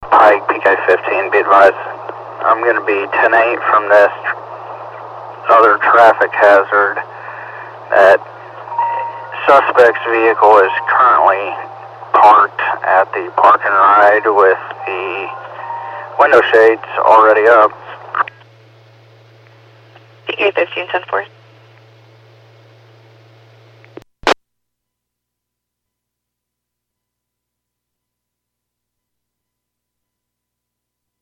Pike, PK-15, be advised. I'm going to be 10-8 from this other traffic hazard. That suspect's vehicle is currently parked at the park and ride with the window shades already up. PK-15, 10-4.